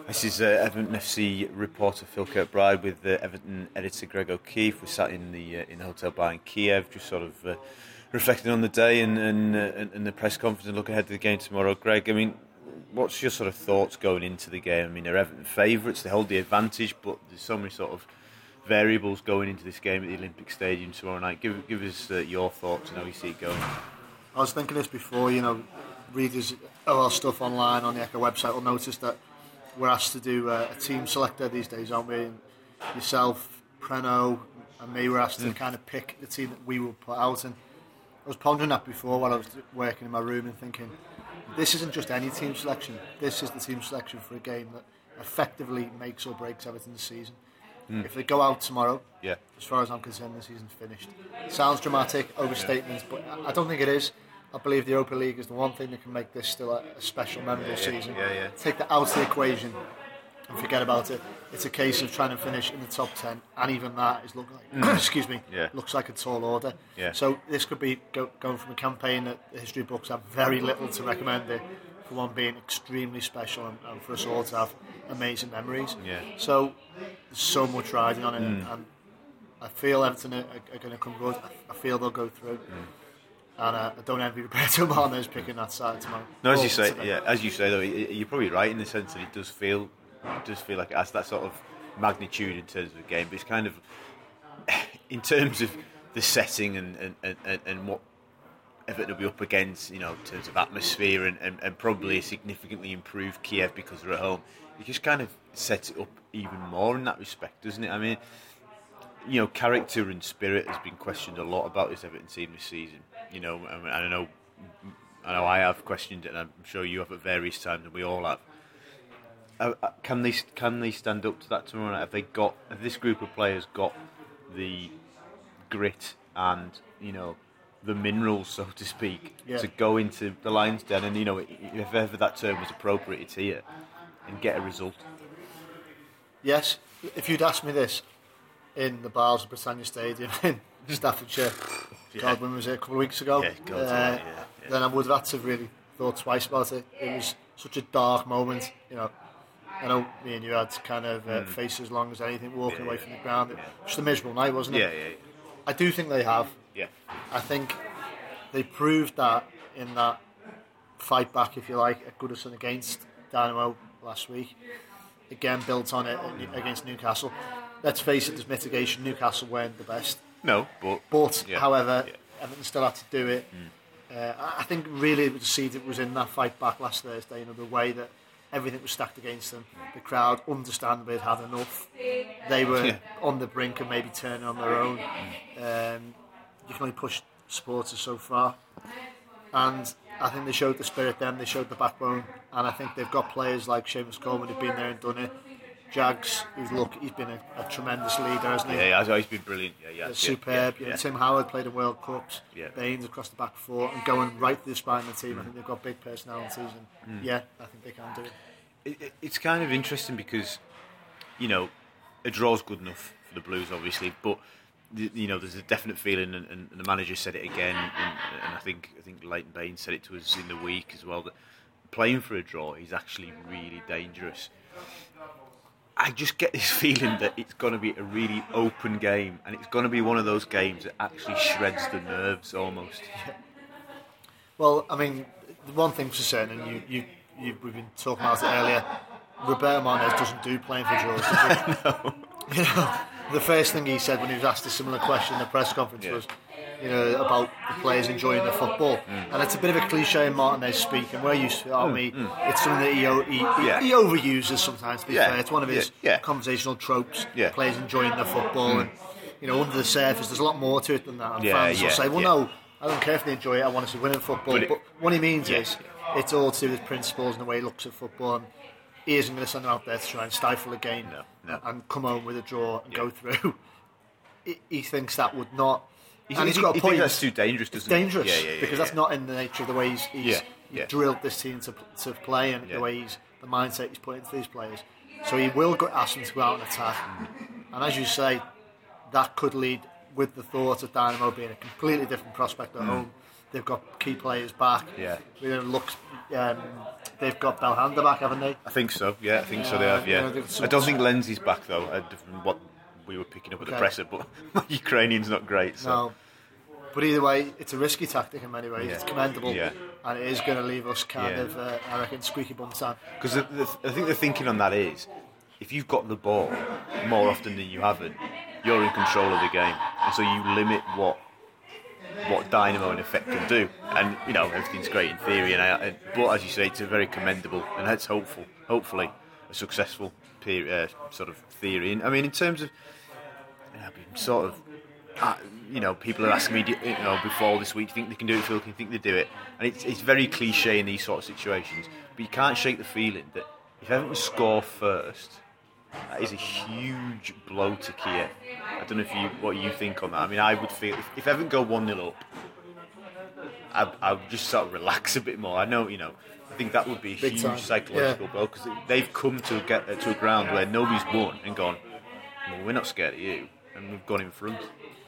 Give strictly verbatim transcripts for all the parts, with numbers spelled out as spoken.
This is uh, Everton F C reporter Phil Kirkbride with uh, Everton editor Greg O'Keefe. We're sat in the uh, in the hotel bar in Kiev, just sort of uh, reflecting on the day and and, uh, and and the press conference and look ahead to the game tomorrow. Greg, I mean, what's your sort of thoughts going into the game? I mean, they're Everton favourites, they hold the advantage, but there's so many sort of variables going into this game at the Olympic Stadium tomorrow night. Give give us uh, your thoughts and how you see it going. I was thinking this before, you know, readers of our stuff online on the Echo website will notice that we're asked to do a, a team selector these days, aren't we? And yourself, Preno, and me were asked mm. to kind of pick the team that we will put out. And I was pondering that before while I was working in my room and thinking, this isn't just any team selection. This is the team selection for a game that effectively makes or breaks Everton's season. Mm. If they go out tomorrow, yeah. as far as I'm concerned, the season's finished. It sounds dramatic, overstatements, yeah. but I don't think it is. I believe the Europa League is the one thing that can make this still a, a special, memorable yeah, yeah, season. Yeah, yeah. Take that out of the equation and forget about it. It's a case of trying to finish in the top ten, and even that is look like mm. excuse me, yeah. looks like a tall order. Yeah. So this could be go, going from a campaign that the history books have very little to recommend it, for one being extremely special and, and for us all to have amazing memories. Yeah. So there's so much riding on it, mm. and I feel Everton are, are going to come good. I feel they'll go through. Mm. And uh, I don't envy Roberto Martinez picking that side tomorrow. No, as you say, today. yeah, as you say though, you're probably right in the sense that it does feel, it does feel like it has that sort of magnitude in terms of the game. But it's kind of, in terms of the setting and and, and, and what Everton will be up against, you know, in terms of atmosphere and, and, and probably a significantly improved Kiev because they're at home. It just kind of sets it up even more in that respect, doesn't it? I mean, you know, character and spirit has been questioned a lot about this Everton team this season. You know, I, mean, I know, I know, I have questioned it, and I'm sure you have at various times, and we all have. Uh, can they can they stand up to that tomorrow night? Have they got? Have this group of players got the grit and, you know, the minerals, so to speak, yeah. to go into the Lions' Den and, you know, if ever that term was appropriate, it's here, and get a result? Yes. If you'd asked me this in the bars of Britannia Stadium in Staffordshire, yeah. God, when was it, a couple of weeks ago? Yeah, God, uh, yeah, yeah. Then I would have had to really thought twice about it. It was such a dark moment, you know. I know me and you had kind of uh, mm. face as long as anything, walking yeah, away from the ground. It was just a miserable night, wasn't it? Yeah, yeah, yeah. I do think they have. Yeah. I think they proved that in that fight back, if you like, at Goodison against Dynamo last week. Again, built on it against Newcastle. Let's face it, there's mitigation. Newcastle weren't the best. No, but... But, yeah, however, yeah. Everton still had to do it. Mm. Uh, I think really the seed it was in that fight back last Thursday, you know, the way that everything was stacked against them. The crowd, understandably, had had enough. They were yeah. on the brink of maybe turning on their own. Mm. Um, you can only push supporters so far. And I think they showed the spirit then, they showed the backbone. And I think they've got players like Seamus Coleman who've been there and done it. Jags, who's look, he's been a, a tremendous leader, hasn't he? Yeah, yeah, he's been brilliant. Yeah, yeah, uh, superb. Yeah, yeah. Yeah. Tim Howard played in World Cups. Yeah. Baines across the back four and going right to the spine of the team. Mm. I think they've got big personalities, and mm. yeah, I think they can do it. It, it. It's kind of interesting because, you know, a draw's good enough for the Blues, obviously, but the, you know, there's a definite feeling, and, and the manager said it again, and, and I think I think Leighton Baines said it to us in the week as well, that playing for a draw is actually really dangerous. I just get this feeling that it's going to be a really open game, and it's going to be one of those games that actually shreds the nerves almost. Yeah. Well, I mean, the one thing for certain, and you, you, you we've been talking about it earlier, Roberto Martinez doesn't do playing for draws, does he? No. You know, the first thing he said when he was asked a similar question in the press conference yeah. was, you know, about the players enjoying the football. Mm. And it's a bit of a cliche in Martinez speak, and we're used to it, aren't we? Mm. It's something that he, he, yeah. he overuses sometimes, to be yeah. fair. It's one of his yeah. Yeah. conversational tropes, yeah. players enjoying the football. Mm. And, you know, under the surface, there's a lot more to it than that. And yeah, fans yeah, will say, well, yeah. no, I don't care if they enjoy it, I want to see winning football. But, it, but what he means yeah. is, it's all to do with principles and the way he looks at football. And he isn't going to send them out there to try and stifle a game no, no. and come home with a draw and yeah. go through. he, he thinks that would not... He's, and he's he, got a he point. That's too dangerous, doesn't it's dangerous, it? Yeah, yeah, yeah, because yeah. that's not in the nature of the way he's, he's yeah, yeah. drilled this team to to play, and yeah. the way he's the mindset he's put into these players. So he will go, ask them to go out and attack, mm. and as you say, that could lead with the thought of Dynamo being a completely different prospect at mm. home. They've got key players back. Yeah, you know, looks um, they've got Belhanda back, haven't they? I think so. Yeah, I think so. They have. Yeah. Yeah, I don't think Lenzi's back though. uh, From what we were picking up at Okay. the presser, but my Ukrainian's not great. So. No. But either way, it's a risky tactic in many ways. Yeah. It's commendable, Yeah. and it is going to leave us kind Yeah. of, uh, I reckon, squeaky bum time. Because the, the, I think the thinking on that is, if you've got the ball more often than you haven't, you're in control of the game, and so you limit what what Dynamo in effect can do. And you know everything's great in theory, and, I, and but as you say, it's a very commendable and that's hopeful, hopefully a successful peri- uh, sort of theory. And I mean, in terms of you know, sort of. Uh, you know, people are asking me, do, you know, before this week, do you think they can do it, Phil? Do you think they do it? And it's, it's very cliche in these sort of situations, but you can't shake the feeling that if Everton score first, that is a huge blow to Kia. I don't know if you what you think on that. I mean, I would feel if, if Everton go one nil up, I, I would just sort of relax a bit more. I know, you know, I think that would be a Big huge time. psychological Yeah. blow because they've come to get uh, to a ground where nobody's won and gone, well, we're not scared of you, and we've gone in front.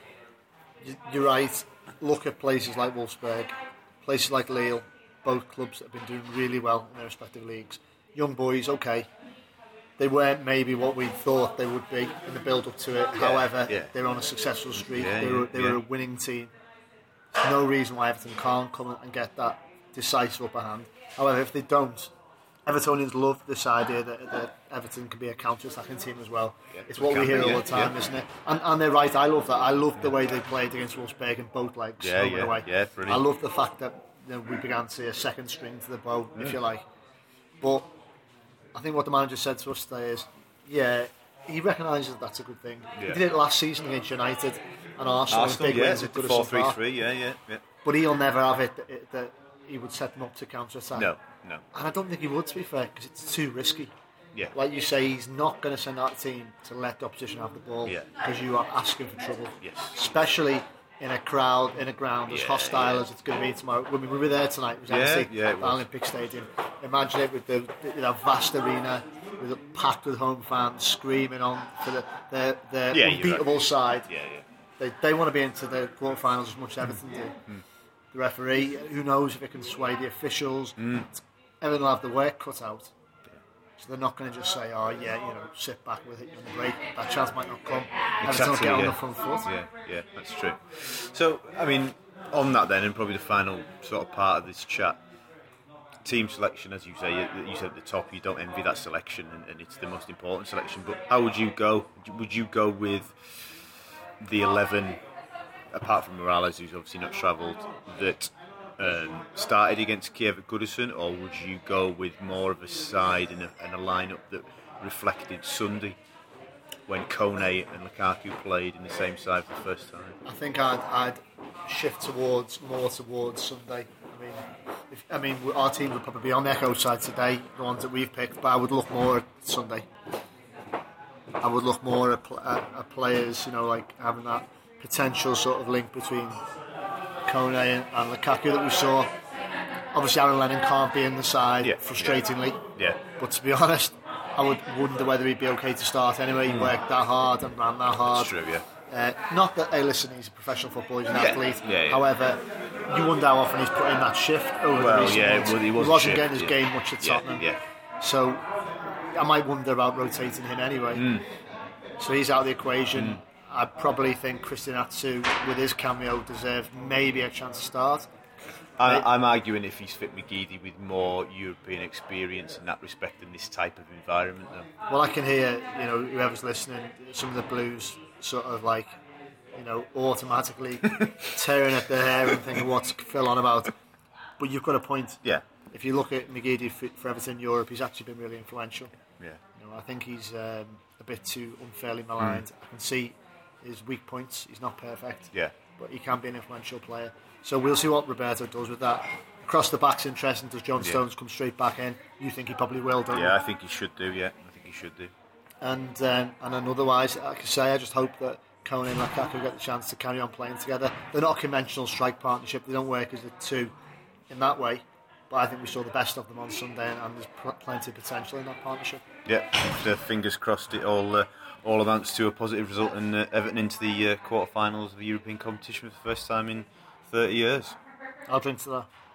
You're right. Look at places like Wolfsburg, places like Lille, both clubs that have been doing really well in their respective leagues. Young boys, okay. They weren't maybe what we thought they would be in the build-up to it. Yeah, However, yeah. they're on a successful streak. Yeah, they were, they yeah. were a winning team. There's no reason why Everton can't come and get that decisive upper hand. However, if they don't, Evertonians love this idea that, that Everton can be a counter-attacking team as well. Yeah, it's what we we can hear be, all yeah, the time, yeah. isn't it? And, and they're right. I love that. I love the way they played against Wolfsburg in both legs. Yeah, home and yeah, away. yeah, brilliant. I love the fact that you know, we began to see a second string to the bow, if you like. But I think what the manager said to us today is, yeah, he recognises that that's a good thing. Yeah. He did it last season against United and Arsenal. Arsenal, big yeah, wins at Goodison four three Park. three, yeah, yeah, yeah. But he'll never have it that, it that he would set them up to counter-attack. No, no. And I don't think he would, to be fair, because it's too risky. Yeah. Like you say, he's not going to send out a team to let the opposition have the ball Yeah. because you are asking for trouble. Yes. Especially in a crowd, in a ground as Yeah, hostile yeah. as it's going to be tomorrow. I mean, we were there tonight. It was Yeah, empty yeah, it at the was. Olympic Stadium. Imagine it with the, the you know, vast arena, with it packed with home fans screaming on for the, their, their Yeah, you're unbeatable right. side. Yeah, yeah. They, they want to be into the quarterfinals as much as Everton do. Mm. The referee, who knows if it can sway the officials. Mm. Everton will have the work cut out. So they're not going to just say, oh yeah, you know, sit back with it on the break. That chance might not come. Everton will get on yeah. the front foot. Yeah, yeah, that's true. So, I mean, on that then, and probably the final sort of part of this chat, team selection, as you say, you, you said at the top, you don't envy that selection, and, and it's the most important selection. But how would you go? Would you go with the eleven, apart from Morales, who's obviously not travelled, that um, started against Kiev at Goodison, or would you go with more of a side and a, and a lineup that reflected Sunday, when Kone and Lukaku played in the same side for the first time? I think I'd, I'd shift towards more towards Sunday. I mean, if, I mean, our team would probably be on the Echo side today, the ones that we've picked, but I would look more at Sunday. I would look more at, pl- at, at players, you know, like having that potential sort of link between Kone and, and Lukaku that we saw. Obviously, Aaron Lennon can't be in the side, Yeah, frustratingly. Yeah. But to be honest, I would wonder whether he'd be okay to start anyway. He worked that hard and ran that hard. That's true, yeah. Uh, not that, hey, listen, he's a professional footballer, he's an Yeah, athlete. yeah, yeah. However, you wonder how often he's put in that shift over Well, the recent yeah, months. well, he he was a wasn't shift, getting his yeah. game much at Yeah, Tottenham. yeah. So I might wonder about rotating him anyway. Mm. So he's out of the equation. I probably think Christian Atsu, with his cameo, deserves maybe a chance to start. I, I'm arguing if he's fit McGeady with more European experience in that respect in this type of environment, though. Well, I can hear, you know, whoever's listening, some of the Blues sort of like, you know, automatically tearing at their hair and thinking, what's Phil on about? But you've got a point. Yeah. If you look at McGeady for, for Everton in Europe, he's actually been really influential. Yeah. You know, I think he's um, a bit too unfairly maligned. Mm. I can see his weak points. He's not perfect. Yeah. But he can be an influential player. So we'll see what Roberto does with that. Across the back's interesting. Does John Yeah. Stones come straight back in? You think he probably will, don't you? Yeah, I think he should do, yeah. I think he should do. And um, and then otherwise, like I say, I just hope that Kone and Lukaku get the chance to carry on playing together. They're not a conventional strike partnership. They don't work as a two in that way. But I think we saw the best of them on Sunday, and, and there's pl- plenty of potential in that partnership. Yeah, so fingers crossed it all uh, all amounts to a positive result and uh, Everton into the uh, quarterfinals of the European competition for the first time in thirty years. I'll drink to that.